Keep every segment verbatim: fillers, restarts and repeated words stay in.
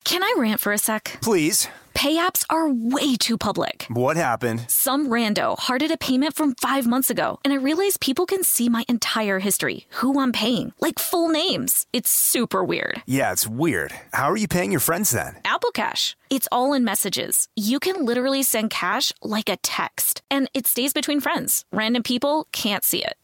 Can I rant for a sec? Please. Pay apps are way too public. What happened? Some rando hearted a payment from five months ago, and I realized people can see my entire history, who I'm paying, like full names. It's super weird. Yeah, it's weird. How are you paying your friends then? Apple Cash. It's all in messages. You can literally send cash like a text, and it stays between friends. Random people can't see it.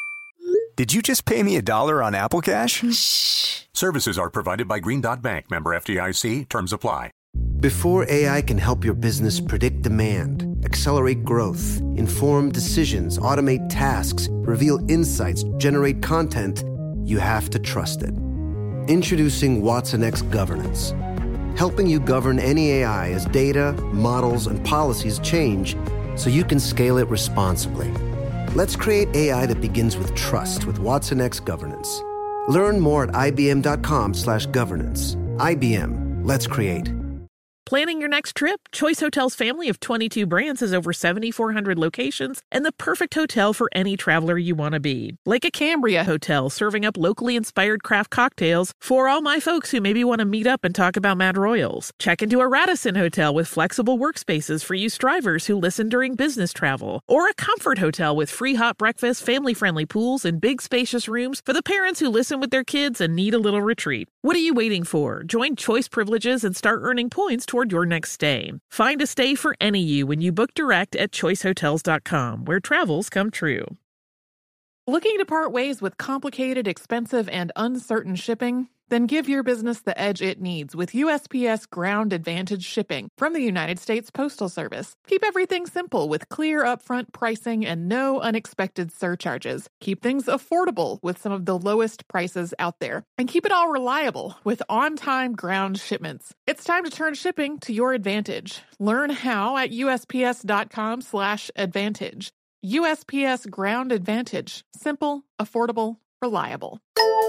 Did you just pay me a dollar on Apple Cash? Shh. Services are provided by Green Dot Bank. Member F D I C. Terms apply. Before A I can help your business predict demand, accelerate growth, inform decisions, automate tasks, reveal insights, generate content, you have to trust it. Introducing Watson X Governance, helping you govern any A I as data, models, and policies change so you can scale it responsibly. Let's create A I that begins with trust with Watson X Governance. Learn more at ibm.com slash governance. I B M. Let's create. Planning your next trip? Choice Hotels' family of twenty-two brands has over seven thousand four hundred locations and the perfect hotel for any traveler you want to be. Like a Cambria Hotel, serving up locally inspired craft cocktails for all my folks who maybe want to meet up and talk about Mad Royals. Check into a Radisson Hotel with flexible workspaces for you strivers who listen during business travel. Or a Comfort Hotel with free hot breakfast, family-friendly pools, and big spacious rooms for the parents who listen with their kids and need a little retreat. What are you waiting for? Join Choice Privileges and start earning points toward your next stay. Find a stay for any you when you book direct at choice hotels dot com, where travels come true. Looking to part ways with complicated, expensive, and uncertain shipping? Then give your business the edge it needs with U S P S Ground Advantage shipping from the United States Postal Service. Keep everything simple with clear upfront pricing and no unexpected surcharges. Keep things affordable with some of the lowest prices out there. And keep it all reliable with on-time ground shipments. It's time to turn shipping to your advantage. Learn how at USPS.com slash advantage. U S P S Ground Advantage. Simple, affordable, reliable.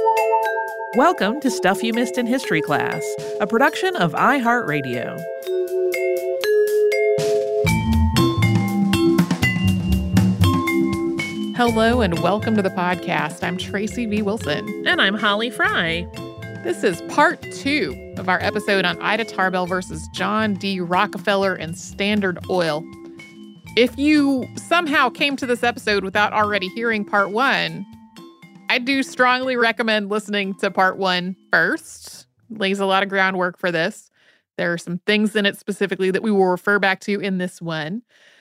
Welcome to Stuff You Missed in History Class, a production of iHeartRadio. Hello and welcome to the podcast. I'm Tracy V. Wilson. And I'm Holly Fry. This is part two of our episode on Ida Tarbell versus John D. Rockefeller and Standard Oil. If you somehow came to this episode without already hearing part one, I do strongly recommend listening to part one first. It lays a lot of groundwork for this. There are some things in it specifically that we will refer back to in this one.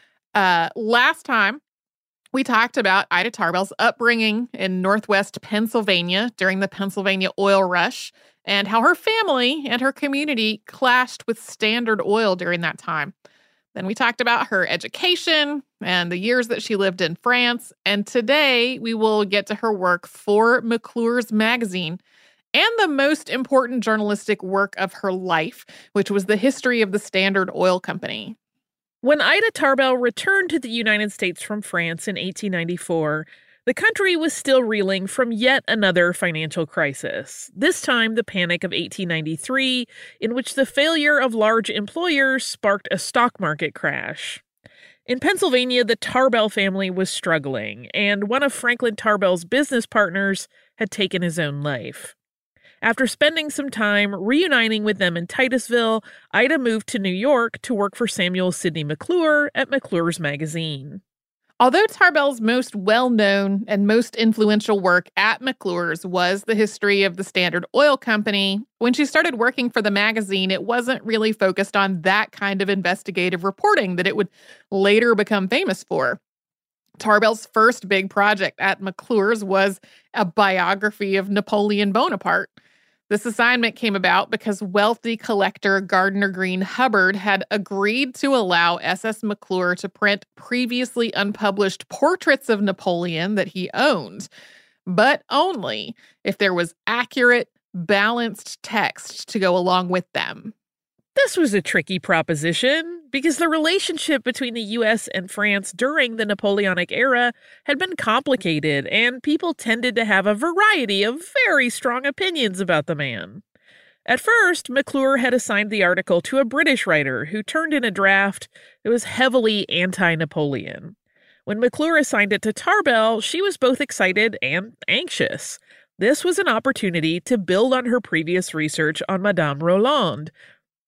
Uh, last time, we talked about Ida Tarbell's upbringing in Northwest Pennsylvania during the Pennsylvania oil rush and how her family and her community clashed with Standard Oil during that time. Then we talked about her education and the years that she lived in France. And today we will get to her work for McClure's Magazine and the most important journalistic work of her life, which was the history of the Standard Oil Company. When Ida Tarbell returned to the United States from France in eighteen ninety-four, the country was still reeling from yet another financial crisis, this time the Panic of eighteen ninety-three, in which the failure of large employers sparked a stock market crash. In Pennsylvania, the Tarbell family was struggling, and one of Franklin Tarbell's business partners had taken his own life. After spending some time reuniting with them in Titusville, Ida moved to New York to work for Samuel Sidney McClure at McClure's Magazine. Although Tarbell's most well-known and most influential work at McClure's was the history of the Standard Oil Company, when she started working for the magazine, it wasn't really focused on that kind of investigative reporting that it would later become famous for. Tarbell's first big project at McClure's was a biography of Napoleon Bonaparte. This assignment came about because wealthy collector Gardner Green Hubbard had agreed to allow S S McClure to print previously unpublished portraits of Napoleon that he owned, but only if there was accurate, balanced text to go along with them. This was a tricky proposition because the relationship between the U S and France during the Napoleonic era had been complicated, and people tended to have a variety of very strong opinions about the man. At first, McClure had assigned the article to a British writer who turned in a draft that was heavily anti-Napoleon. When McClure assigned it to Tarbell, she was both excited and anxious. This was an opportunity to build on her previous research on Madame Roland.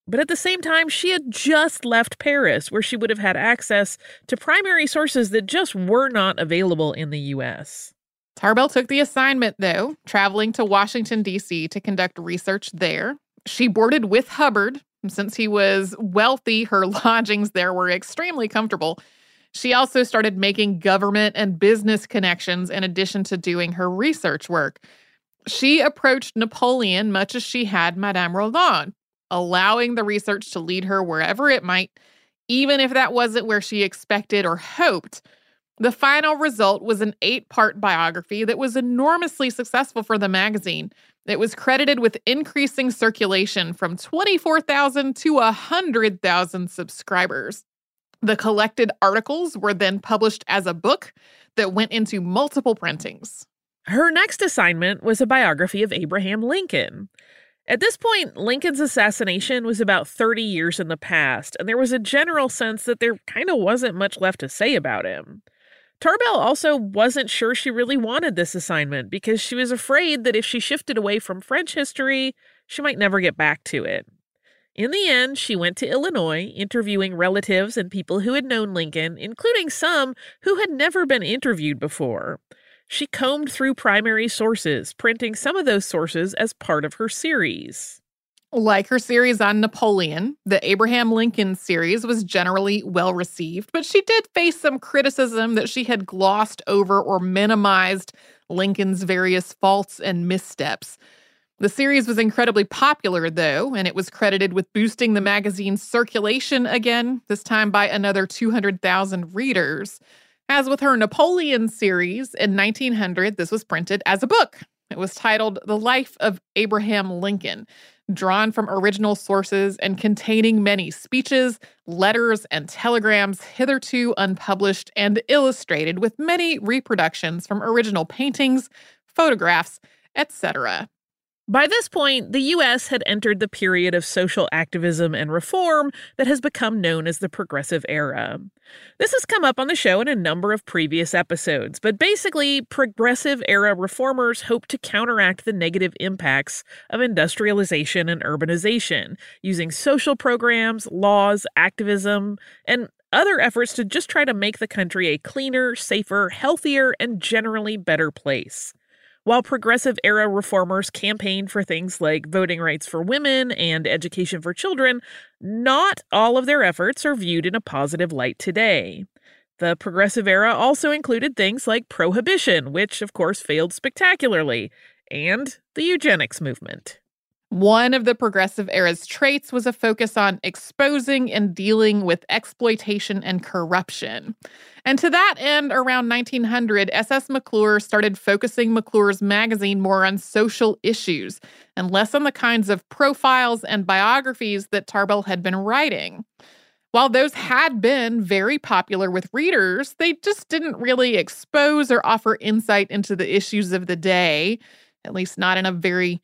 But at the same time, she had just left Paris, where she would have had access to primary sources that just were not available in the U S. Tarbell took the assignment, though, traveling to Washington, D C to conduct research there. She boarded with Hubbard. Since he was wealthy, her lodgings there were extremely comfortable. She also started making government and business connections in addition to doing her research work. She approached Napoleon much as she had Madame Roland, allowing the research to lead her wherever it might, even if that wasn't where she expected or hoped. The final result was an eight-part biography that was enormously successful for the magazine. It was credited with increasing circulation from twenty-four thousand to one hundred thousand subscribers. The collected articles were then published as a book that went into multiple printings. Her next assignment was a biography of Abraham Lincoln. At this point, Lincoln's assassination was about thirty years in the past, and there was a general sense that there kind of wasn't much left to say about him. Tarbell also wasn't sure she really wanted this assignment because she was afraid that if she shifted away from French history, she might never get back to it. In the end, she went to Illinois, interviewing relatives and people who had known Lincoln, including some who had never been interviewed before. She combed through primary sources, printing some of those sources as part of her series. Like her series on Napoleon, the Abraham Lincoln series was generally well-received, but she did face some criticism that she had glossed over or minimized Lincoln's various faults and missteps. The series was incredibly popular, though, and it was credited with boosting the magazine's circulation again, this time by another two hundred thousand readers. As with her Napoleon series, in nineteen hundred, this was printed as a book. It was titled The Life of Abraham Lincoln, drawn from original sources and containing many speeches, letters, and telegrams hitherto unpublished and illustrated with many reproductions from original paintings, photographs, et cetera. By this point, the U S had entered the period of social activism and reform that has become known as the Progressive Era. This has come up on the show in a number of previous episodes, but basically, Progressive Era reformers hope to counteract the negative impacts of industrialization and urbanization, using social programs, laws, activism, and other efforts to just try to make the country a cleaner, safer, healthier, and generally better place. While Progressive-era reformers campaigned for things like voting rights for women and education for children, not all of their efforts are viewed in a positive light today. The Progressive Era also included things like prohibition, which of course failed spectacularly, and the eugenics movement. One of the Progressive Era's traits was a focus on exposing and dealing with exploitation and corruption. And to that end, around nineteen hundred, S S McClure started focusing McClure's magazine more on social issues and less on the kinds of profiles and biographies that Tarbell had been writing. While those had been very popular with readers, they just didn't really expose or offer insight into the issues of the day, at least not in a very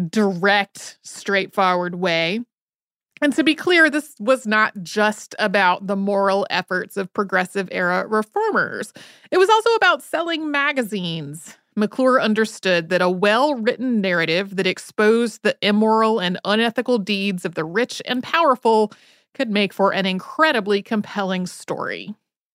direct, straightforward way. And to be clear, this was not just about the moral efforts of Progressive-era reformers. It was also about selling magazines. McClure understood that a well-written narrative that exposed the immoral and unethical deeds of the rich and powerful could make for an incredibly compelling story.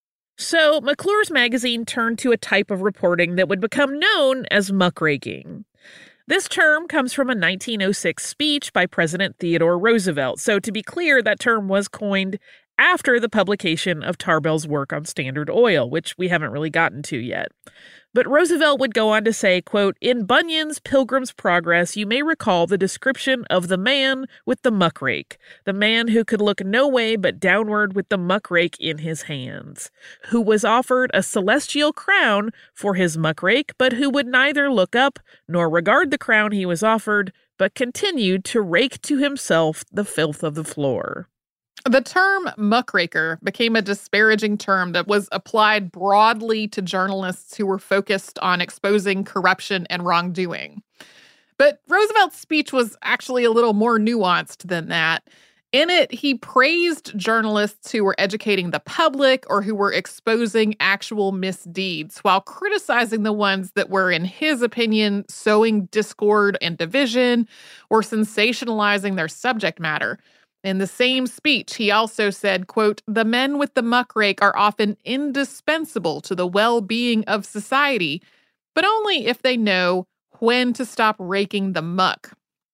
So McClure's magazine turned to a type of reporting that would become known as muckraking. This term comes from a nineteen oh six speech by President Theodore Roosevelt. So to be clear, that term was coined after the publication of Tarbell's work on Standard Oil, which we haven't really gotten to yet. But Roosevelt would go on to say, quote, "In Bunyan's Pilgrim's Progress, you may recall the description of the man with the muckrake, the man who could look no way but downward with the muckrake in his hands, who was offered a celestial crown for his muckrake, but who would neither look up nor regard the crown he was offered, but continued to rake to himself the filth of the floor." The term muckraker became a disparaging term that was applied broadly to journalists who were focused on exposing corruption and wrongdoing. But Roosevelt's speech was actually a little more nuanced than that. In it, he praised journalists who were educating the public or who were exposing actual misdeeds, while criticizing the ones that were, in his opinion, sowing discord and division or sensationalizing their subject matter. In the same speech, he also said, quote, "The men with the muckrake are often indispensable to the well-being of society, but only if they know when to stop raking the muck."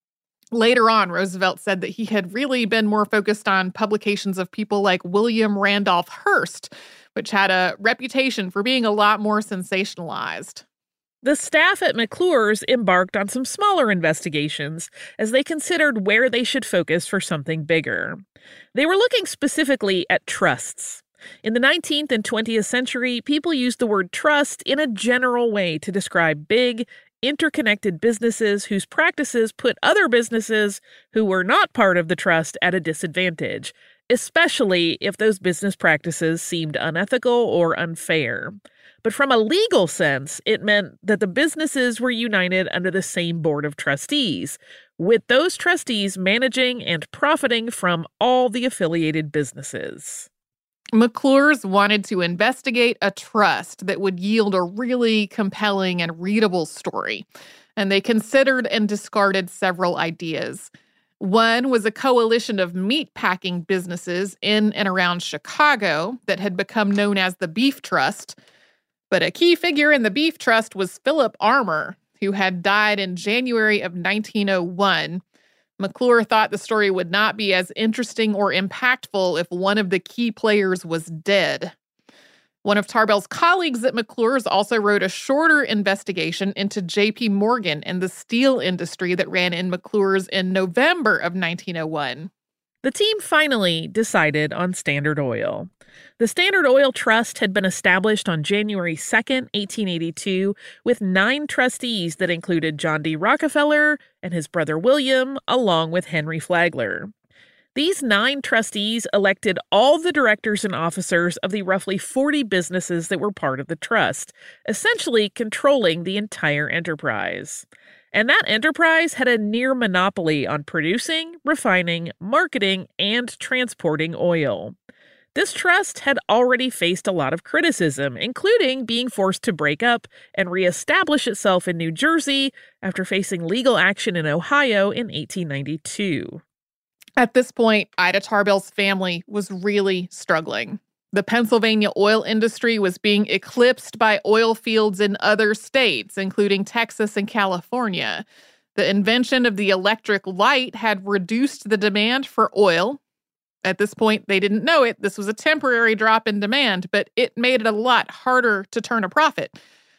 Later on, Roosevelt said that he had really been more focused on publications of people like William Randolph Hearst, which had a reputation for being a lot more sensationalized. The staff at McClure's embarked on some smaller investigations as they considered where they should focus for something bigger. They were looking specifically at trusts. In the nineteenth and twentieth century, people used the word trust in a general way to describe big, interconnected businesses whose practices put other businesses who were not part of the trust at a disadvantage, especially if those business practices seemed unethical or unfair. But from a legal sense, it meant that the businesses were united under the same board of trustees, with those trustees managing and profiting from all the affiliated businesses. McClure's wanted to investigate a trust that would yield a really compelling and readable story, and they considered and discarded several ideas. One was a coalition of meatpacking businesses in and around Chicago that had become known as the Beef Trust. But a key figure in the Beef Trust was Philip Armour, who had died in January of nineteen oh one. McClure thought the story would not be as interesting or impactful if one of the key players was dead. One of Tarbell's colleagues at McClure's also wrote a shorter investigation into J P Morgan and the steel industry that ran in McClure's in November of nineteen oh one. The team finally decided on Standard Oil. The Standard Oil Trust had been established on January second, eighteen eighty-two, with nine trustees that included John D. Rockefeller and his brother William, along with Henry Flagler. These nine trustees elected all the directors and officers of the roughly forty businesses that were part of the trust, essentially controlling the entire enterprise. And that enterprise had a near monopoly on producing, refining, marketing, and transporting oil. This trust had already faced a lot of criticism, including being forced to break up and reestablish itself in New Jersey after facing legal action in Ohio in eighteen ninety-two. At this point, Ida Tarbell's family was really struggling. The Pennsylvania oil industry was being eclipsed by oil fields in other states, including Texas and California. The invention of the electric light had reduced the demand for oil. At this point, they didn't know it. This was a temporary drop in demand, but it made it a lot harder to turn a profit.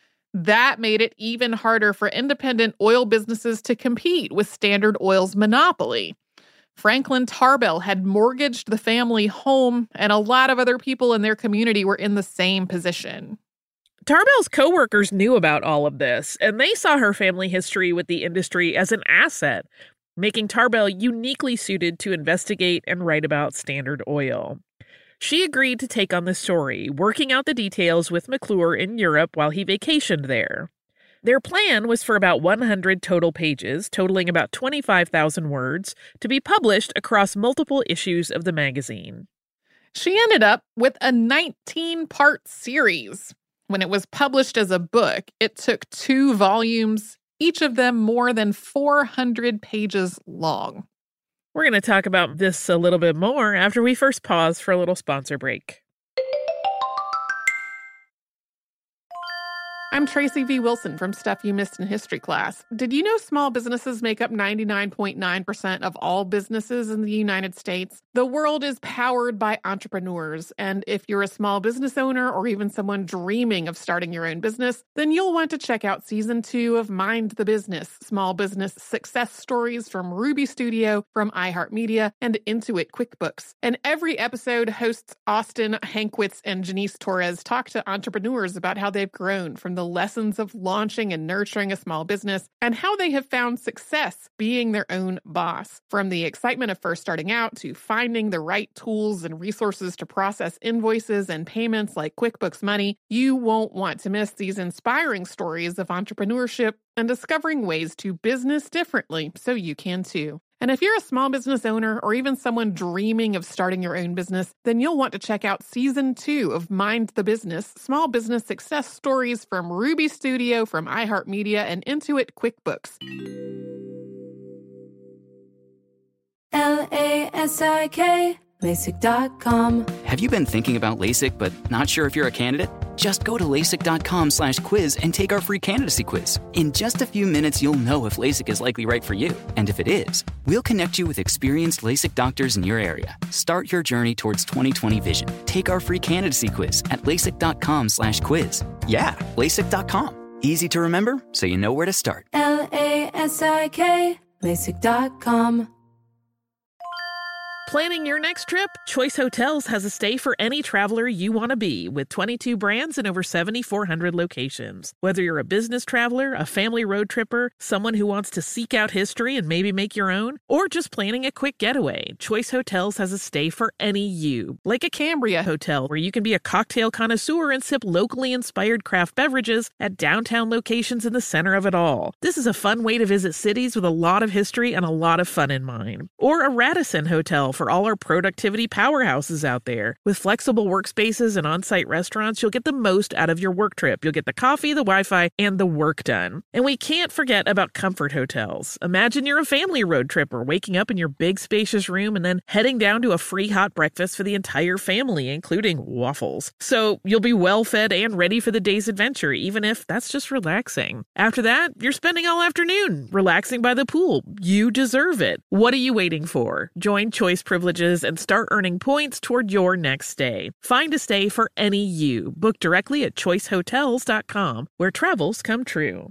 That made it even harder for independent oil businesses to compete with Standard Oil's monopoly. Franklin Tarbell had mortgaged the family home, and a lot of other people in their community were in the same position. Tarbell's coworkers knew about all of this, and they saw her family history with the industry as an asset, making Tarbell uniquely suited to investigate and write about Standard Oil. She agreed to take on the story, working out the details with McClure in Europe while he vacationed there. Their plan was for about one hundred total pages, totaling about twenty-five thousand words, to be published across multiple issues of the magazine. She ended up with a nineteen-part series. When it was published as a book, it took two volumes, each of them more than four hundred pages long. We're going to talk about this a little bit more after we first pause for a little sponsor break. I'm Tracy V. Wilson from Stuff You Missed in History Class. Did you know small businesses make up ninety-nine point nine percent of all businesses in the United States? The world is powered by entrepreneurs, and if you're a small business owner or even someone dreaming of starting your own business, then you'll want to check out Season two of Mind the Business, Small Business Success Stories from Ruby Studio, from iHeartMedia, and Intuit QuickBooks. And every episode, hosts Austin Hankwitz and Janice Torres talk to entrepreneurs about how they've grown from the lessons of launching and nurturing a small business and how they have found success being their own boss. From the excitement of first starting out to finding the right tools and resources to process invoices and payments like QuickBooks Money, you won't want to miss these inspiring stories of entrepreneurship and discovering ways to business differently so you can too. And if you're a small business owner or even someone dreaming of starting your own business, then you'll want to check out Season two of Mind the Business, Small Business Success Stories from Ruby Studio, from iHeartMedia, and Intuit QuickBooks. L A S I K, LASIK dot com. Have you been thinking about LASIK but not sure if you're a candidate? Just go to LASIK.com slash quiz and take our free candidacy quiz. In just a few minutes, you'll know if LASIK is likely right for you. And if it is, we'll connect you with experienced LASIK doctors in your area. Start your journey towards twenty twenty vision. Take our free candidacy quiz at LASIK.com slash quiz. Yeah, LASIK dot com. Easy to remember, so you know where to start. L A S I K, LASIK dot com. Planning your next trip? Choice Hotels has a stay for any traveler you want to be, with twenty-two brands and over seven thousand four hundred locations. Whether you're a business traveler, a family road tripper, someone who wants to seek out history and maybe make your own, or just planning a quick getaway, Choice Hotels has a stay for any you. Like a Cambria Hotel, where you can be a cocktail connoisseur and sip locally inspired craft beverages at downtown locations in the center of it all. This is a fun way to visit cities with a lot of history and a lot of fun in mind. Or a Radisson Hotel for all our productivity powerhouses out there. With flexible workspaces and on-site restaurants, you'll get the most out of your work trip. You'll get the coffee, the Wi-Fi, and the work done. And we can't forget about Comfort Hotels. Imagine you're a family road tripper, waking up in your big spacious room and then heading down to a free hot breakfast for the entire family, including waffles. So you'll be well fed and ready for the day's adventure, even if that's just relaxing. After that, you're spending all afternoon relaxing by the pool. You deserve it. What are you waiting for? Join Choice Privileges and start earning points toward your next stay. Find a stay for any you. Book directly at choice hotels dot com, where travels come true.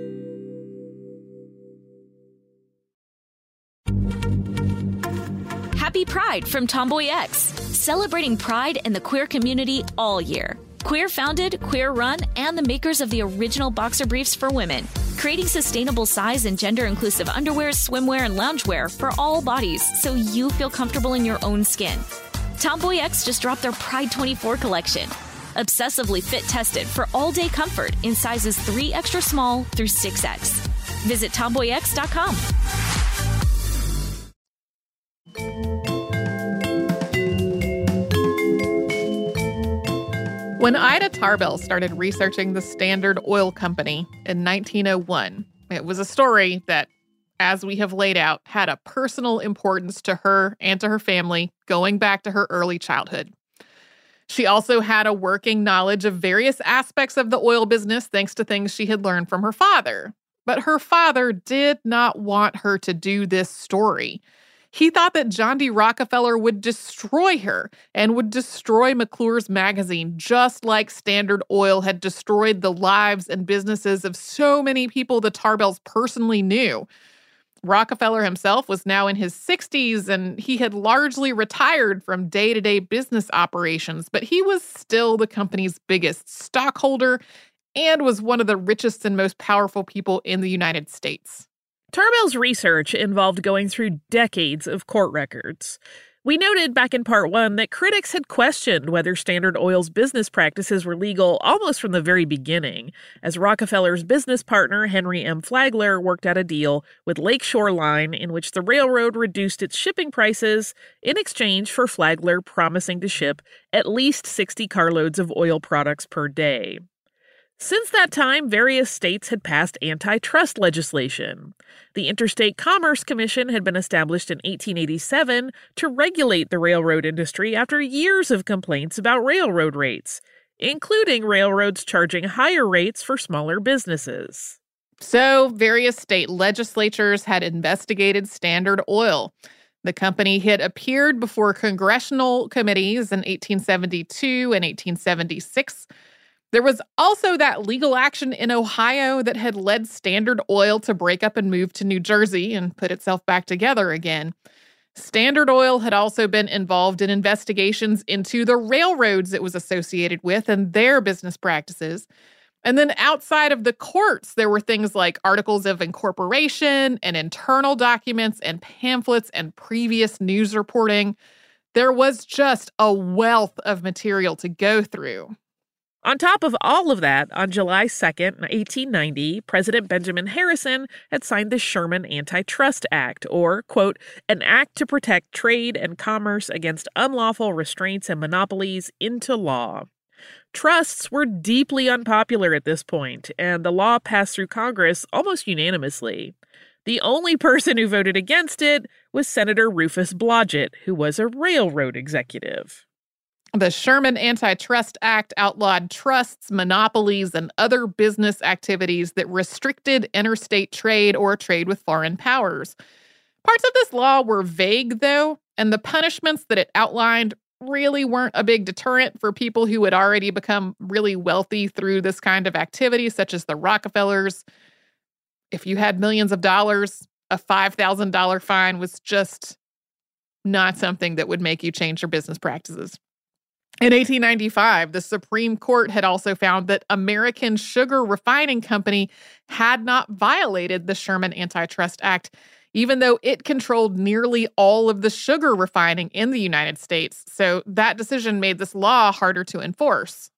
Happy Pride from Tomboy X, celebrating pride and the queer community all year. Queer founded, queer run, and the makers of the original boxer briefs for women, creating sustainable size and gender inclusive underwear, swimwear, and loungewear for all bodies so you feel comfortable in your own skin. Tomboy X just dropped their Pride twenty-four collection, obsessively fit tested for all day comfort in sizes three extra small through six X. Visit tomboy x dot com. When Ida Tarbell started researching the Standard Oil Company in nineteen oh one, it was a story that, as we have laid out, had a personal importance to her and to her family going back to her early childhood. She also had a working knowledge of various aspects of the oil business thanks to things she had learned from her father. But her father did not want her to do this story. He thought that John D. Rockefeller would destroy her and would destroy McClure's magazine, just like Standard Oil had destroyed the lives and businesses of so many people the Tarbells personally knew. Rockefeller himself was now in his sixties, and he had largely retired from day-to-day business operations, but he was still the company's biggest stockholder and was one of the richest and most powerful people in the United States. Tarbell's research involved going through decades of court records. We noted back in part one that critics had questioned whether Standard Oil's business practices were legal almost from the very beginning, as Rockefeller's business partner, Henry M. Flagler, worked out a deal with Lakeshore Line in which the railroad reduced its shipping prices in exchange for Flagler promising to ship at least sixty carloads of oil products per day. Since that time, various states had passed antitrust legislation. The Interstate Commerce Commission had been established in eighteen eighty-seven to regulate the railroad industry after years of complaints about railroad rates, including railroads charging higher rates for smaller businesses. So, various state legislatures had investigated Standard Oil. The company had appeared before congressional committees in eighteen seventy-two and eighteen seventy-six. There was also that legal action in Ohio that had led Standard Oil to break up and move to New Jersey and put itself back together again. Standard Oil had also been involved in investigations into the railroads it was associated with and their business practices. And then outside of the courts, there were things like articles of incorporation and internal documents and pamphlets and previous news reporting. There was just a wealth of material to go through. On top of all of that, on July second, eighteen ninety, President Benjamin Harrison had signed the Sherman Antitrust Act, or, quote, an act to protect trade and commerce against unlawful restraints and monopolies, into law. Trusts were deeply unpopular at this point, and the law passed through Congress almost unanimously. The only person who voted against it was Senator Rufus Blodgett, who was a railroad executive. The Sherman Antitrust Act outlawed trusts, monopolies, and other business activities that restricted interstate trade or trade with foreign powers. Parts of this law were vague, though, and the punishments that it outlined really weren't a big deterrent for people who had already become really wealthy through this kind of activity, such as the Rockefellers. If you had millions of dollars, a five thousand dollars fine was just not something that would make you change your business practices. In eighteen ninety-five, the Supreme Court had also found that American Sugar Refining Company had not violated the Sherman Antitrust Act, even though it controlled nearly all of the sugar refining in the United States. So that decision made this law harder to enforce.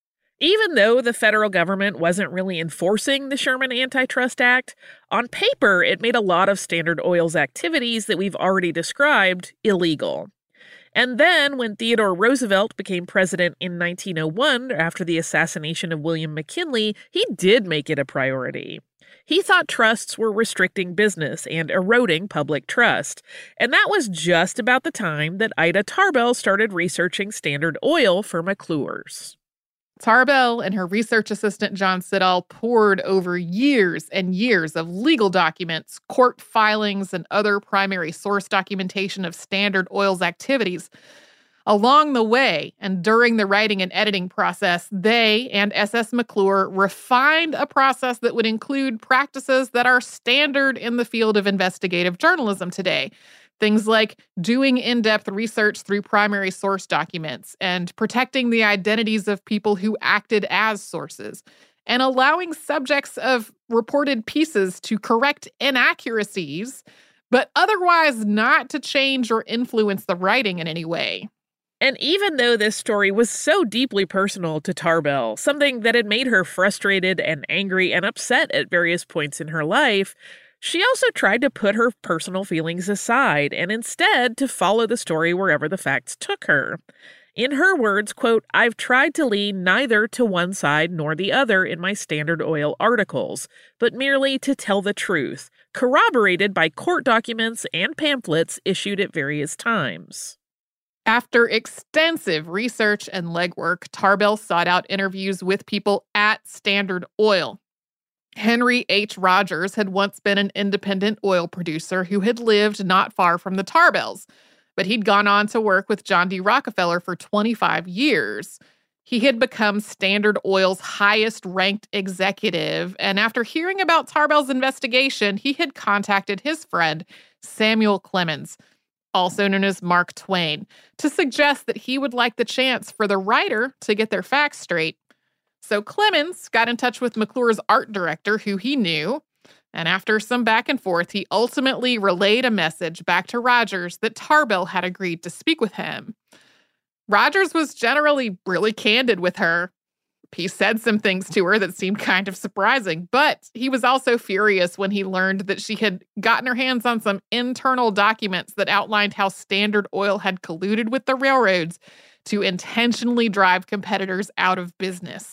Even though the federal government wasn't really enforcing the Sherman Antitrust Act, on paper it made a lot of Standard Oil's activities that we've already described illegal. And then, when Theodore Roosevelt became president in nineteen oh one, after the assassination of William McKinley, he did make it a priority. He thought trusts were restricting business and eroding public trust. And that was just about the time that Ida Tarbell started researching Standard Oil for McClure's. Tarbell and her research assistant, John Siddall, pored over years and years of legal documents, court filings, and other primary source documentation of Standard Oil's activities. Along the way, and during the writing and editing process, they and S S McClure refined a process that would include practices that are standard in the field of investigative journalism today. Things like doing in-depth research through primary source documents and protecting the identities of people who acted as sources, and allowing subjects of reported pieces to correct inaccuracies, but otherwise not to change or influence the writing in any way. And even though this story was so deeply personal to Tarbell, something that had made her frustrated and angry and upset at various points in her life, she also tried to put her personal feelings aside and instead to follow the story wherever the facts took her. In her words, quote, "I've tried to lean neither to one side nor the other in my Standard Oil articles, but merely to tell the truth, corroborated by court documents and pamphlets issued at various times." After extensive research and legwork, Tarbell sought out interviews with people at Standard Oil. Henry H. Rogers had once been an independent oil producer who had lived not far from the Tarbells, but he'd gone on to work with John D. Rockefeller for twenty-five years. He had become Standard Oil's highest-ranked executive, and after hearing about Tarbell's investigation, he had contacted his friend, Samuel Clemens, also known as Mark Twain, to suggest that he would like the chance for the writer to get their facts straight. So Clemens got in touch with McClure's art director, who he knew, and after some back and forth, he ultimately relayed a message back to Rogers that Tarbell had agreed to speak with him. Rogers was generally really candid with her. He said some things to her that seemed kind of surprising, but he was also furious when he learned that she had gotten her hands on some internal documents that outlined how Standard Oil had colluded with the railroads to intentionally drive competitors out of business.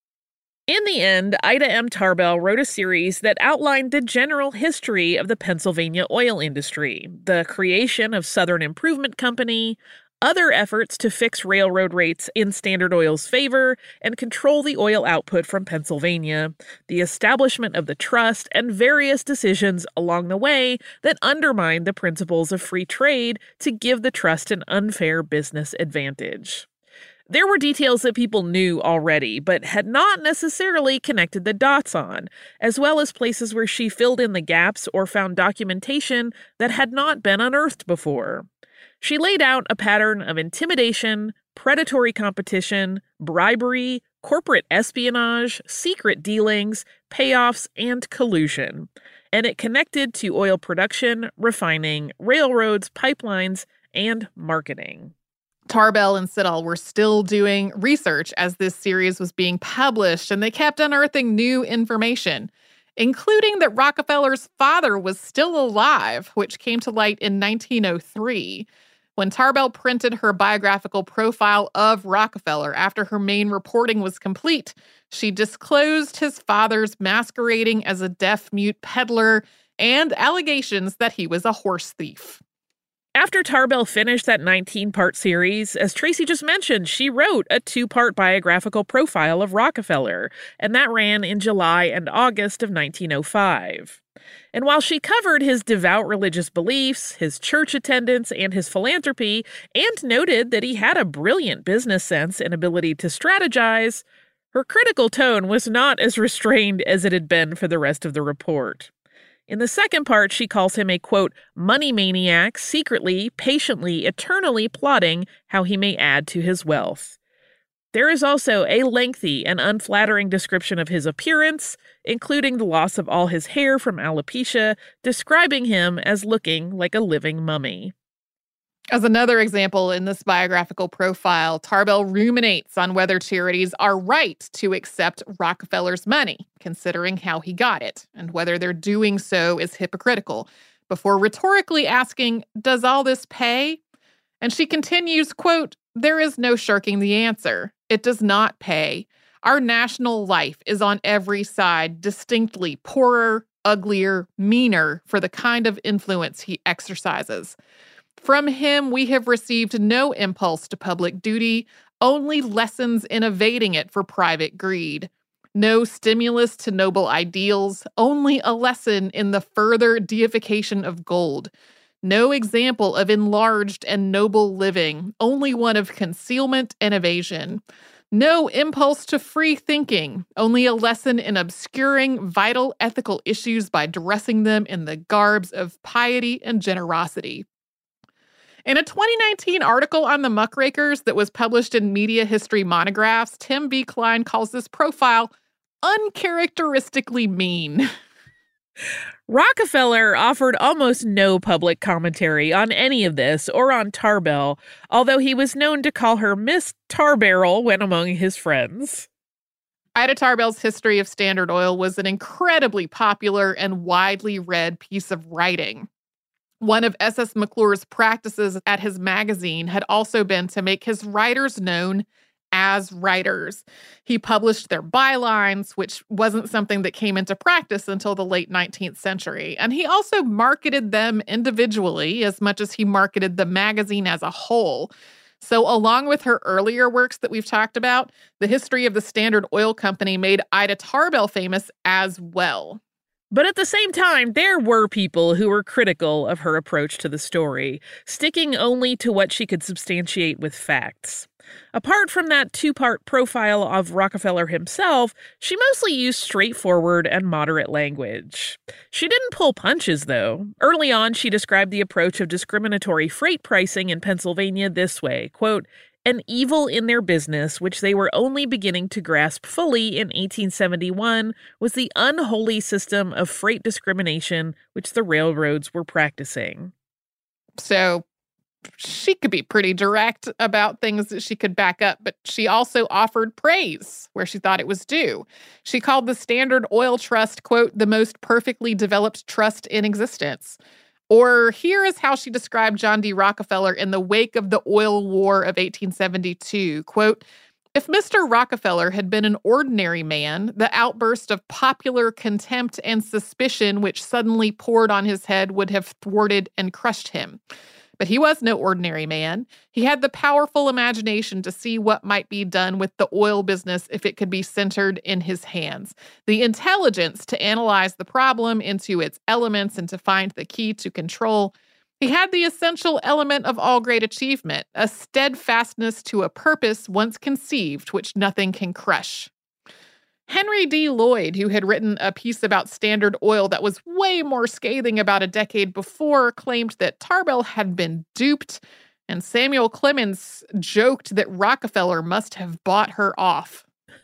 In the end, Ida M. Tarbell wrote a series that outlined the general history of the Pennsylvania oil industry, the creation of Southern Improvement Company, other efforts to fix railroad rates in Standard Oil's favor and control the oil output from Pennsylvania, the establishment of the trust, and various decisions along the way that undermined the principles of free trade to give the trust an unfair business advantage. There were details that people knew already, but had not necessarily connected the dots on, as well as places where she filled in the gaps or found documentation that had not been unearthed before. She laid out a pattern of intimidation, predatory competition, bribery, corporate espionage, secret dealings, payoffs, and collusion. And it connected to oil production, refining, railroads, pipelines, and marketing. Tarbell and Siddall were still doing research as this series was being published, and they kept unearthing new information, including that Rockefeller's father was still alive, which came to light in nineteen oh three. When Tarbell printed her biographical profile of Rockefeller after her main reporting was complete, she disclosed his father's masquerading as a deaf-mute peddler and allegations that he was a horse thief. After Tarbell finished that nineteen-part series, as Tracy just mentioned, she wrote a two-part biographical profile of Rockefeller, and that ran in July and August of nineteen oh five. And while she covered his devout religious beliefs, his church attendance, and his philanthropy, and noted that he had a brilliant business sense and ability to strategize, her critical tone was not as restrained as it had been for the rest of the report. In the second part, she calls him a, quote, money maniac, secretly, patiently, eternally plotting how he may add to his wealth. There is also a lengthy and unflattering description of his appearance, including the loss of all his hair from alopecia, describing him as looking like a living mummy. As another example in this biographical profile, Tarbell ruminates on whether charities are right to accept Rockefeller's money, considering how he got it, and whether their doing so is hypocritical, before rhetorically asking, does all this pay? And she continues, quote, there is no shirking the answer. It does not pay. Our national life is on every side distinctly poorer, uglier, meaner for the kind of influence he exercises. From him, we have received no impulse to public duty, only lessons in evading it for private greed. No stimulus to noble ideals, only a lesson in the further deification of gold. No example of enlarged and noble living, only one of concealment and evasion. No impulse to free thinking, only a lesson in obscuring vital ethical issues by dressing them in the garbs of piety and generosity. In a twenty nineteen article on the Muckrakers that was published in Media History Monographs, Tim B. Klein calls this profile uncharacteristically mean. Rockefeller offered almost no public commentary on any of this or on Tarbell, although he was known to call her Miss Tarbarrel when among his friends. Ida Tarbell's history of Standard Oil was an incredibly popular and widely read piece of writing. One of S S McClure's practices at his magazine had also been to make his writers known as writers. He published their bylines, which wasn't something that came into practice until the late nineteenth century. And he also marketed them individually as much as he marketed the magazine as a whole. So along with her earlier works that we've talked about, the history of the Standard Oil Company made Ida Tarbell famous as well. But at the same time, there were people who were critical of her approach to the story, sticking only to what she could substantiate with facts. Apart from that two-part profile of Rockefeller himself, she mostly used straightforward and moderate language. She didn't pull punches, though. Early on, she described the approach of discriminatory freight pricing in Pennsylvania this way, quote, an evil in their business, which they were only beginning to grasp fully in eighteen seventy-one, was the unholy system of freight discrimination which the railroads were practicing. So she could be pretty direct about things that she could back up, but she also offered praise where she thought it was due. She called the Standard Oil Trust, quote, the most perfectly developed trust in existence. Or here is how she described John D. Rockefeller in the wake of the oil war of eighteen seventy-two. Quote, if Mister Rockefeller had been an ordinary man, the outburst of popular contempt and suspicion which suddenly poured on his head would have thwarted and crushed him. But he was no ordinary man. He had the powerful imagination to see what might be done with the oil business if it could be centered in his hands, the intelligence to analyze the problem into its elements and to find the key to control. He had the essential element of all great achievement, a steadfastness to a purpose once conceived which nothing can crush. Henry D. Lloyd, who had written a piece about Standard Oil that was way more scathing about a decade before, claimed that Tarbell had been duped, and Samuel Clemens joked that Rockefeller must have bought her off.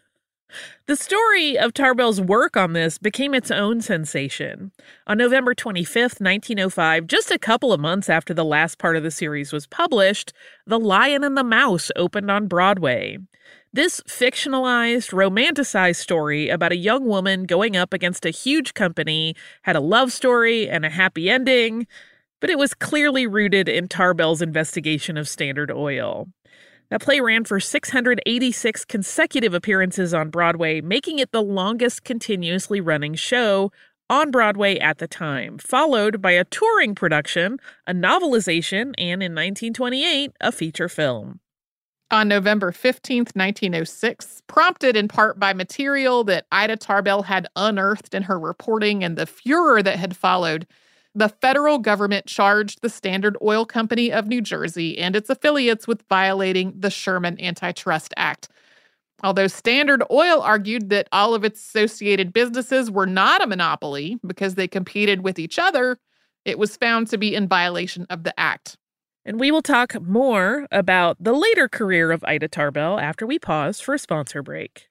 The story of Tarbell's work on this became its own sensation. On November twenty-fifth, nineteen oh five, just a couple of months after the last part of the series was published, The Lion and the Mouse opened on Broadway. This fictionalized, romanticized story about a young woman going up against a huge company had a love story and a happy ending, but it was clearly rooted in Tarbell's investigation of Standard Oil. That play ran for six hundred eighty-six consecutive appearances on Broadway, making it the longest continuously running show on Broadway at the time, followed by a touring production, a novelization, and in nineteen twenty-eight, a feature film. On November fifteenth, nineteen oh six, prompted in part by material that Ida Tarbell had unearthed in her reporting and the furor that had followed, the federal government charged the Standard Oil Company of New Jersey and its affiliates with violating the Sherman Antitrust Act. Although Standard Oil argued that all of its associated businesses were not a monopoly because they competed with each other, it was found to be in violation of the act. And we will talk more about the later career of Ida Tarbell after we pause for a sponsor break.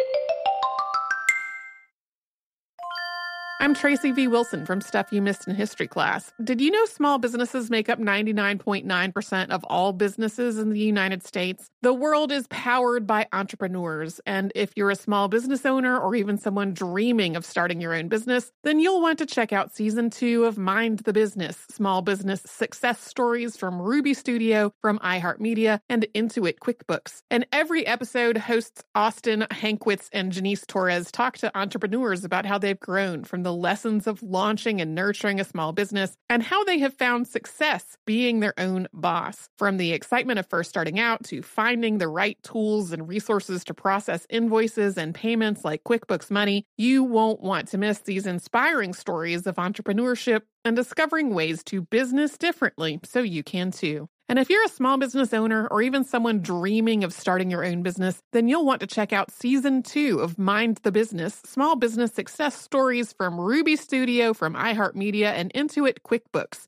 I'm Tracy V. Wilson from Stuff You Missed in History Class. Did you know small businesses make up ninety-nine point nine percent of all businesses in the United States? The world is powered by entrepreneurs, and if you're a small business owner or even someone dreaming of starting your own business, then you'll want to check out Season two of Mind the Business, Small Business Success Stories from Ruby Studio, from iHeartMedia, and Intuit QuickBooks. And every episode, hosts Austin Hankwitz and Janice Torres talk to entrepreneurs about how they've grown from the lessons of launching and nurturing a small business and how they have found success being their own boss. From the excitement of first starting out to finding the right tools and resources to process invoices and payments like QuickBooks Money, you won't want to miss these inspiring stories of entrepreneurship and discovering ways to business differently so you can too. And if you're a small business owner or even someone dreaming of starting your own business, then you'll want to check out Season two of Mind the Business, Small Business Success Stories from Ruby Studio, from iHeartMedia, and Intuit QuickBooks.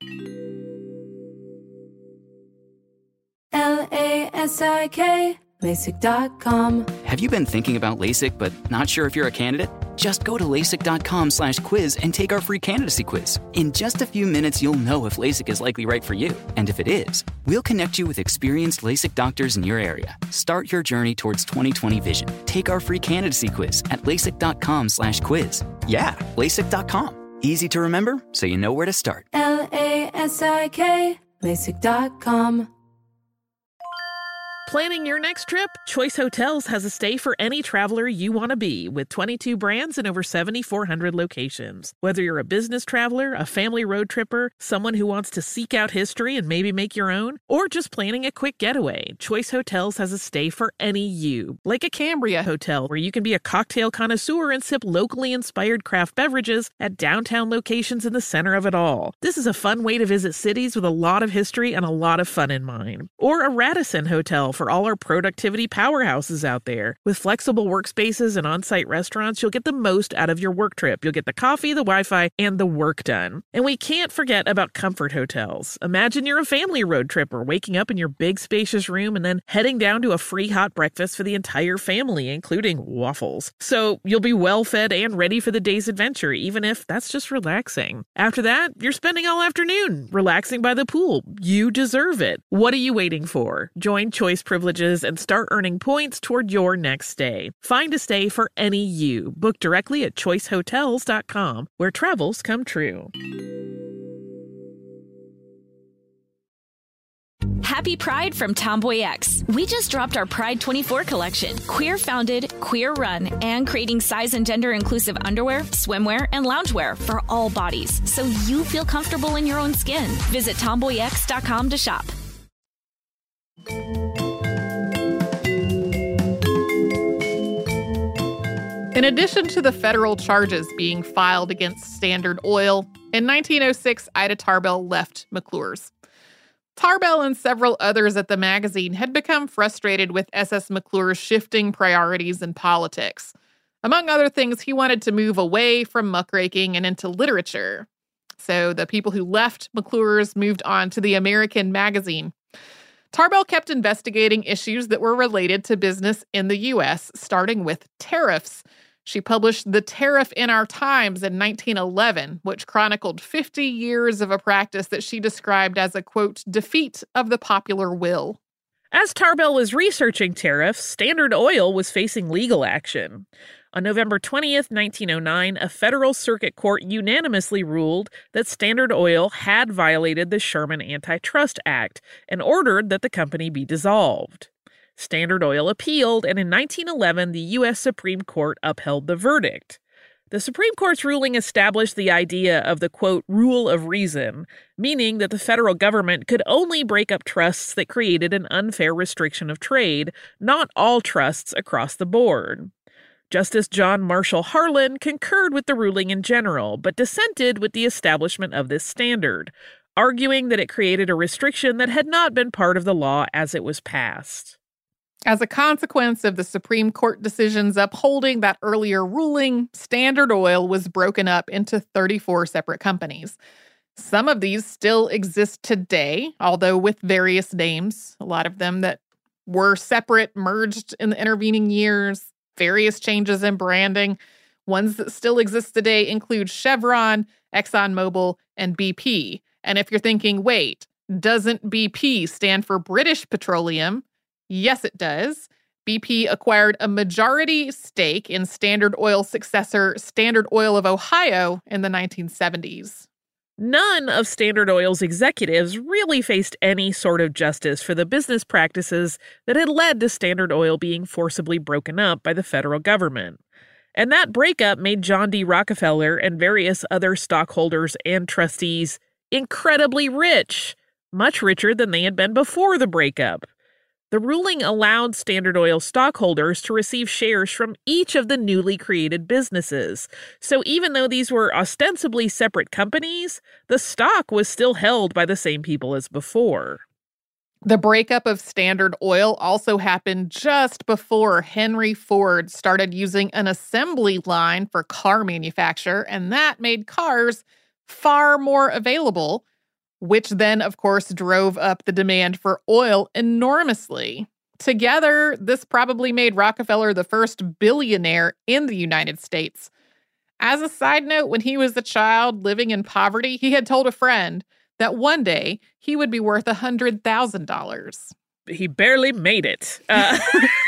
L A S I K, LASIK dot com. Have you been thinking about LASIK but not sure if you're a candidate? Just go to LASIK.com slash quiz and take our free candidacy quiz. In just a few minutes, you'll know if LASIK is likely right for you. And if it is, we'll connect you with experienced LASIK doctors in your area. Start your journey towards twenty twenty vision. Take our free candidacy quiz at LASIK.com slash quiz. Yeah, LASIK dot com. Easy to remember, so you know where to start. L A S I K, LASIK dot com. Planning your next trip? Choice Hotels has a stay for any traveler you want to be, with twenty-two brands and over seventy-four hundred locations. Whether you're a business traveler, a family road tripper, someone who wants to seek out history and maybe make your own, or just planning a quick getaway, Choice Hotels has a stay for any you. Like a Cambria Hotel, where you can be a cocktail connoisseur and sip locally inspired craft beverages at downtown locations in the center of it all. This is a fun way to visit cities with a lot of history and a lot of fun in mind. Or a Radisson Hotel for all our productivity powerhouses out there. With flexible workspaces and on-site restaurants, you'll get the most out of your work trip. You'll get the coffee, the Wi-Fi, and the work done. And we can't forget about Comfort Hotels. Imagine you're a family road tripper, waking up in your big spacious room and then heading down to a free hot breakfast for the entire family, including waffles. So you'll be well fed and ready for the day's adventure, even if that's just relaxing. After that, you're spending all afternoon relaxing by the pool. You deserve it. What are you waiting for? Join Choice Privileges and start earning points toward your next stay. Find a stay for any you. Book directly at choice hotels dot com, where travels come true. Happy Pride from Tomboy X. We just dropped our Pride twenty-four collection. Queer founded, queer run, and creating size and gender inclusive underwear, swimwear, and loungewear for all bodies, so you feel comfortable in your own skin. Visit tomboy x dot com to shop. In addition to the federal charges being filed against Standard Oil, in nineteen oh six, Ida Tarbell left McClure's. Tarbell and several others at the magazine had become frustrated with S S McClure's shifting priorities in politics. Among other things, he wanted to move away from muckraking and into literature. So the people who left McClure's moved on to the American magazine. Tarbell kept investigating issues that were related to business in the U S, starting with tariffs. She published The Tariff in Our Times in nineteen eleven, which chronicled fifty years of a practice that she described as a, quote, defeat of the popular will. As Tarbell was researching tariffs, Standard Oil was facing legal action. On November twentieth, nineteen oh nine, a federal circuit court unanimously ruled that Standard Oil had violated the Sherman Antitrust Act and ordered that the company be dissolved. Standard Oil appealed, and in nineteen eleven, the U S Supreme Court upheld the verdict. The Supreme Court's ruling established the idea of the, quote, rule of reason, meaning that the federal government could only break up trusts that created an unfair restriction of trade, not all trusts across the board. Justice John Marshall Harlan concurred with the ruling in general, but dissented with the establishment of this standard, arguing that it created a restriction that had not been part of the law as it was passed. As a consequence of the Supreme Court decisions upholding that earlier ruling, Standard Oil was broken up into thirty-four separate companies. Some of these still exist today, although with various names, a lot of them that were separate, merged in the intervening years, various changes in branding. Ones that still exist today include Chevron, ExxonMobil, and B P. And if you're thinking, wait, doesn't B P stand for British Petroleum? Yes, it does. B P acquired a majority stake in Standard Oil's successor, Standard Oil of Ohio, in the nineteen seventies. None of Standard Oil's executives really faced any sort of justice for the business practices that had led to Standard Oil being forcibly broken up by the federal government. And that breakup made John D. Rockefeller and various other stockholders and trustees incredibly rich, much richer than they had been before the breakup. The ruling allowed Standard Oil stockholders to receive shares from each of the newly created businesses. So even though these were ostensibly separate companies, the stock was still held by the same people as before. The breakup of Standard Oil also happened just before Henry Ford started using an assembly line for car manufacture, and that made cars far more available, which then, of course, drove up the demand for oil enormously. Together, this probably made Rockefeller the first billionaire in the United States. As a side note, when he was a child living in poverty, he had told a friend that one day he would be worth one hundred thousand dollars. He barely made it. Uh,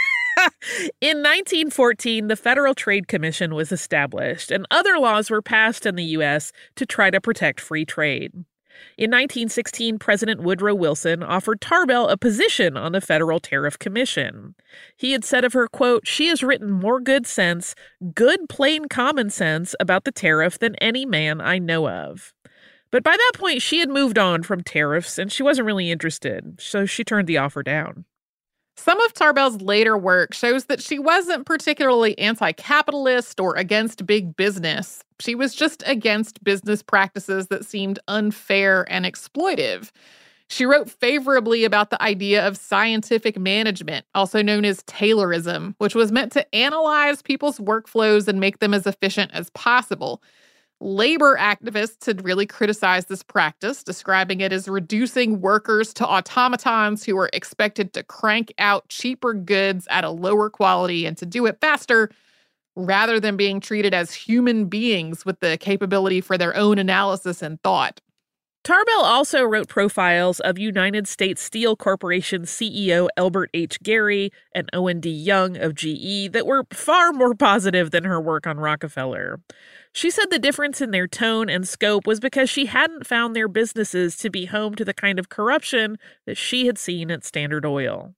in nineteen fourteen, the Federal Trade Commission was established, and other laws were passed in the U S to try to protect free trade. In nineteen sixteen, President Woodrow Wilson offered Tarbell a position on the Federal Tariff Commission. He had said of her, quote, "She has written more good sense, good plain common sense about the tariff than any man I know of." But by that point, she had moved on from tariffs, and she wasn't really interested, so she turned the offer down. Some of Tarbell's later work shows that she wasn't particularly anti-capitalist or against big business. She was just against business practices that seemed unfair and exploitive. She wrote favorably about the idea of scientific management, also known as Taylorism, which was meant to analyze people's workflows and make them as efficient as possible. Labor activists had really criticized this practice, describing it as reducing workers to automatons who were expected to crank out cheaper goods at a lower quality and to do it faster, rather than being treated as human beings with the capability for their own analysis and thought. Tarbell also wrote profiles of United States Steel Corporation C E O Elbert H. Gary and Owen D. Young of G E that were far more positive than her work on Rockefeller. She said the difference in their tone and scope was because she hadn't found their businesses to be home to the kind of corruption that she had seen at Standard Oil.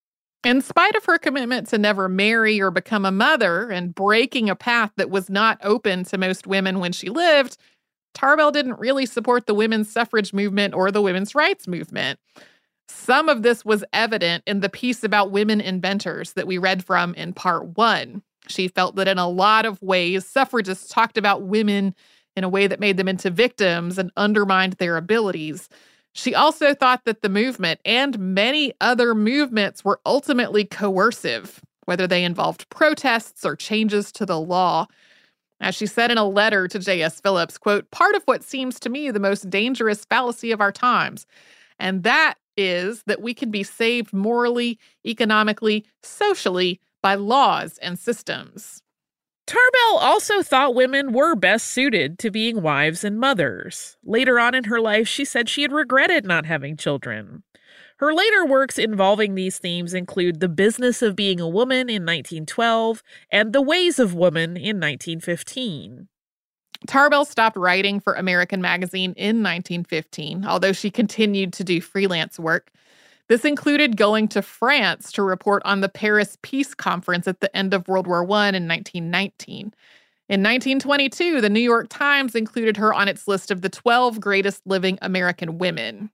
In spite of her commitment to never marry or become a mother and breaking a path that was not open to most women when she lived, Tarbell didn't really support the women's suffrage movement or the women's rights movement. Some of this was evident in the piece about women inventors that we read from in part one. She felt that in a lot of ways, suffragists talked about women in a way that made them into victims and undermined their abilities. She also thought that the movement and many other movements were ultimately coercive, whether they involved protests or changes to the law. As she said in a letter to J S Phillips, quote, "Part of what seems to me the most dangerous fallacy of our times, and that is that we can be saved morally, economically, socially by laws and systems." Tarbell also thought women were best suited to being wives and mothers. Later on in her life, she said she had regretted not having children. Her later works involving these themes include The Business of Being a Woman in nineteen twelve and The Ways of Woman in nineteen fifteen. Tarbell stopped writing for American Magazine in nineteen fifteen, although she continued to do freelance work. This included going to France to report on the Paris Peace Conference at the end of World War One in nineteen nineteen. In nineteen twenty-two, the New York Times included her on its list of the twelve greatest living American women.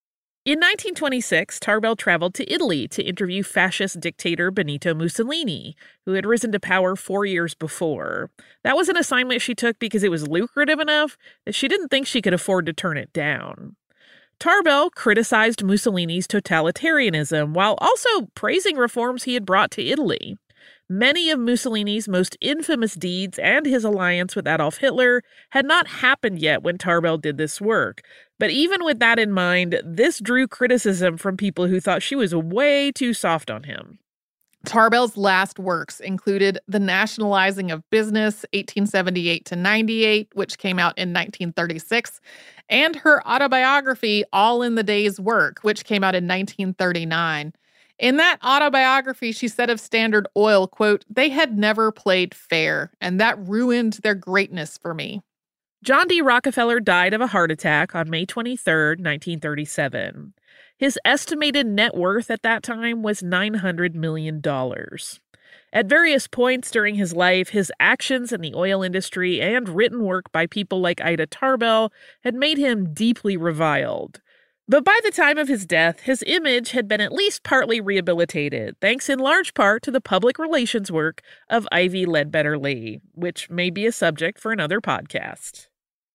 In nineteen twenty-six, Tarbell traveled to Italy to interview fascist dictator Benito Mussolini, who had risen to power four years before. That was an assignment she took because it was lucrative enough that she didn't think she could afford to turn it down. Tarbell criticized Mussolini's totalitarianism while also praising reforms he had brought to Italy. Many of Mussolini's most infamous deeds and his alliance with Adolf Hitler had not happened yet when Tarbell did this work. But even with that in mind, this drew criticism from people who thought she was way too soft on him. Tarbell's last works included The Nationalizing of Business, eighteen seventy-eight to ninety-eight, which came out in nineteen thirty-six, and her autobiography, All in the Day's Work, which came out in nineteen thirty-nine. In that autobiography, she said of Standard Oil, quote, "They had never played fair, and that ruined their greatness for me." John D. Rockefeller died of a heart attack on May twenty-third, nineteen thirty-seven. His estimated net worth at that time was nine hundred million dollars. At various points during his life, his actions in the oil industry and written work by people like Ida Tarbell had made him deeply reviled. But by the time of his death, his image had been at least partly rehabilitated, thanks in large part to the public relations work of Ivy Ledbetter Lee, which may be a subject for another podcast.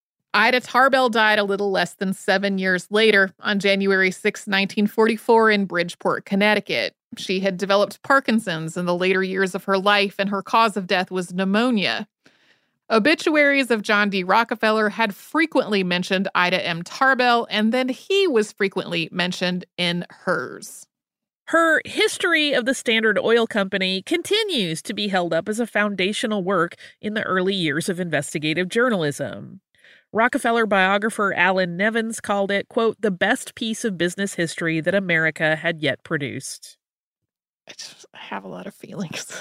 Ida Tarbell died a little less than seven years later, on January sixth, nineteen forty-four, in Bridgeport, Connecticut. She had developed Parkinson's in the later years of her life, and her cause of death was pneumonia. Obituaries of John D. Rockefeller had frequently mentioned Ida M. Tarbell, and then he was frequently mentioned in hers. Her History of the Standard Oil Company continues to be held up as a foundational work in the early years of investigative journalism. Rockefeller biographer Alan Nevins called it, quote, "the best piece of business history that America had yet produced." I just have a lot of feelings.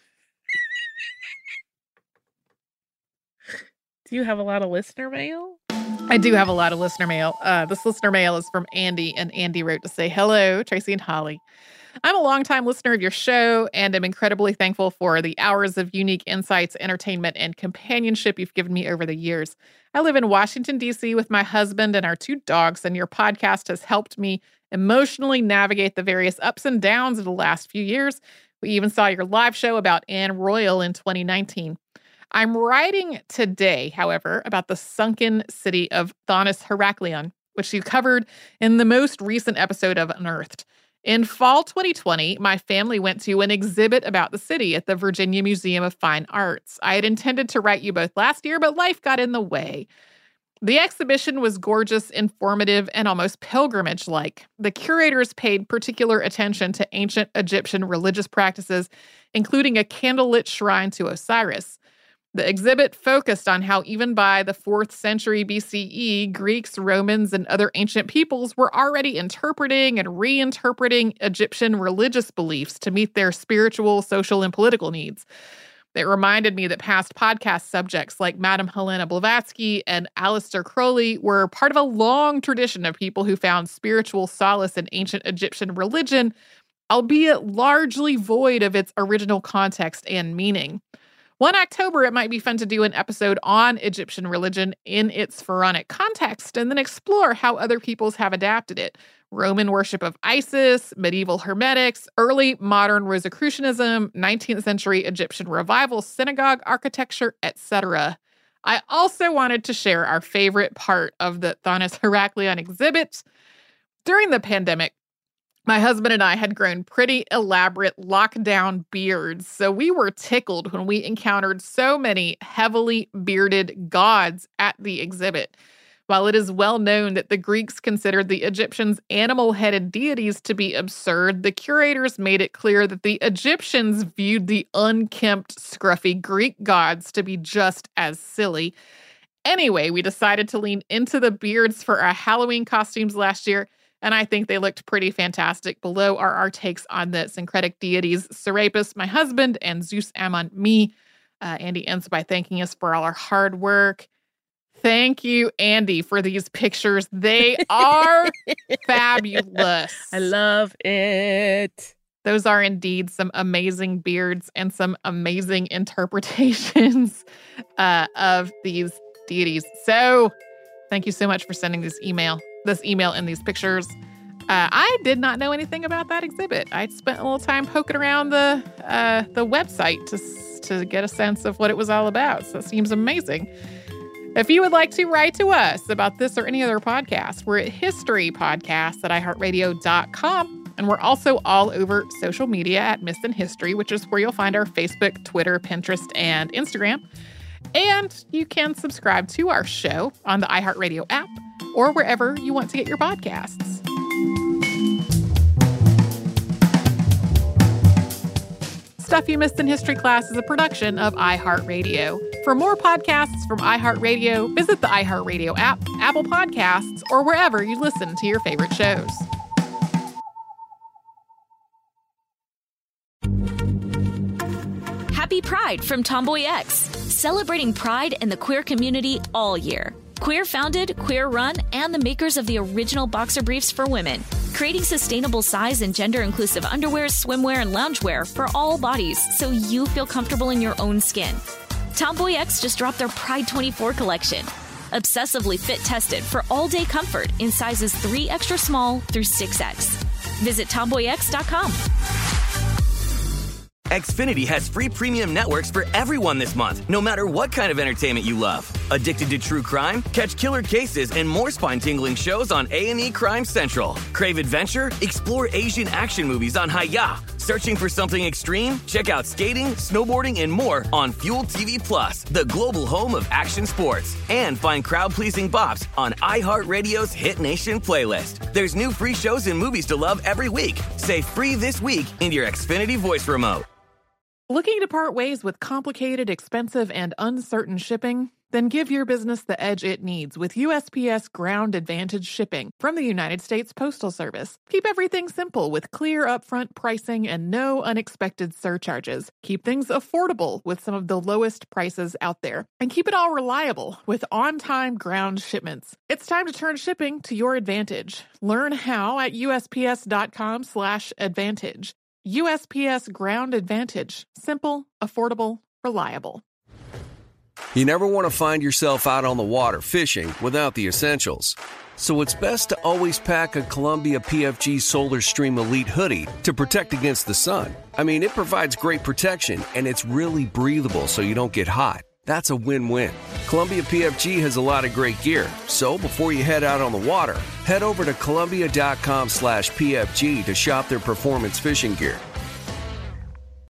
Do you have a lot of listener mail? I do have a lot of listener mail. Uh, this listener mail is from Andy, and Andy wrote to say, "Hello, Tracy and Holly. I'm a longtime listener of your show and am incredibly thankful for the hours of unique insights, entertainment, and companionship you've given me over the years. I live in Washington, D C with my husband and our two dogs, and your podcast has helped me emotionally navigate the various ups and downs of the last few years. We even saw your live show about Anne Royal in twenty nineteen. I'm writing today, however, about the sunken city of Thonis Heraklion, which you covered in the most recent episode of Unearthed. In fall twenty twenty, my family went to an exhibit about the city at the Virginia Museum of Fine Arts. I had intended to write you both last year, but life got in the way. The exhibition was gorgeous, informative, and almost pilgrimage-like. The curators paid particular attention to ancient Egyptian religious practices, including a candlelit shrine to Osiris. The exhibit focused on how even by the fourth century B C E, Greeks, Romans, and other ancient peoples were already interpreting and reinterpreting Egyptian religious beliefs to meet their spiritual, social, and political needs. It reminded me that past podcast subjects like Madame Helena Blavatsky and Aleister Crowley were part of a long tradition of people who found spiritual solace in ancient Egyptian religion, albeit largely void of its original context and meaning. One October, it might be fun to do an episode on Egyptian religion in its pharaonic context and then explore how other peoples have adapted it. Roman worship of Isis, medieval Hermetics, early modern Rosicrucianism, nineteenth century Egyptian revival, synagogue architecture, et cetera. I also wanted to share our favorite part of the Thonis Heraklion exhibit. During the pandemic, my husband and I had grown pretty elaborate lockdown beards, so we were tickled when we encountered so many heavily bearded gods at the exhibit. While it is well known that the Greeks considered the Egyptians' animal-headed deities to be absurd, the curators made it clear that the Egyptians viewed the unkempt, scruffy Greek gods to be just as silly. Anyway, we decided to lean into the beards for our Halloween costumes last year, and I think they looked pretty fantastic. Below are our takes on the syncretic deities Serapis, my husband, and Zeus Ammon, me. Uh, Andy ends by thanking us for all our hard work. Thank you, Andy, for these pictures. They are fabulous. I love it. Those are indeed some amazing beards and some amazing interpretations uh, of these deities. So thank you so much for sending this email, this email and these pictures. Uh, I did not know anything about that exhibit. I spent a little time poking around the uh, the website to to get a sense of what it was all about. So it seems amazing. If you would like to write to us about this or any other podcast, we're at historypodcast at i heart radio dot com. And we're also all over social media at Missed in History, which is where you'll find our Facebook, Twitter, Pinterest, and Instagram. And you can subscribe to our show on the iHeartRadio app or wherever you want to get your podcasts. Stuff You Missed in History Class is a production of iHeartRadio. For more podcasts from iHeartRadio, visit the iHeartRadio app, Apple Podcasts, or wherever you listen to your favorite shows. Happy Pride from Tomboy X, celebrating pride in the queer community all year. Queer founded, queer run, and the makers of the original boxer briefs for women, creating sustainable size and gender inclusive underwear, swimwear, and loungewear for all bodies so you feel comfortable in your own skin. Tomboy X just dropped their Pride twenty-four collection, obsessively fit tested for all day comfort in sizes three extra small through six X. Visit tomboy x dot com. Xfinity has free premium networks for everyone this month, no matter what kind of entertainment you love. Addicted to true crime? Catch killer cases and more spine-tingling shows on A and E Crime Central. Crave adventure? Explore Asian action movies on Hi-Ya. Searching for something extreme? Check out skating, snowboarding, and more on Fuel T V Plus, the global home of action sports. And find crowd-pleasing bops on iHeartRadio's Hit Nation playlist. There's new free shows and movies to love every week. Say free this week in your Xfinity voice remote. Looking to part ways with complicated, expensive, and uncertain shipping? Then give your business the edge it needs with U S P S Ground Advantage shipping from the United States Postal Service. Keep everything simple with clear upfront pricing and no unexpected surcharges. Keep things affordable with some of the lowest prices out there. And keep it all reliable with on-time ground shipments. It's time to turn shipping to your advantage. Learn how at U S P S dot com slash advantage. U S P S Ground Advantage. Simple, affordable, reliable. You never want to find yourself out on the water fishing without the essentials. So it's best to always pack a Columbia P F G Solar Stream Elite hoodie to protect against the sun. I mean, it provides great protection and it's really breathable so you don't get hot. That's a win-win. Columbia P F G has a lot of great gear. So before you head out on the water, head over to Columbia dot com slash P F G to shop their performance fishing gear.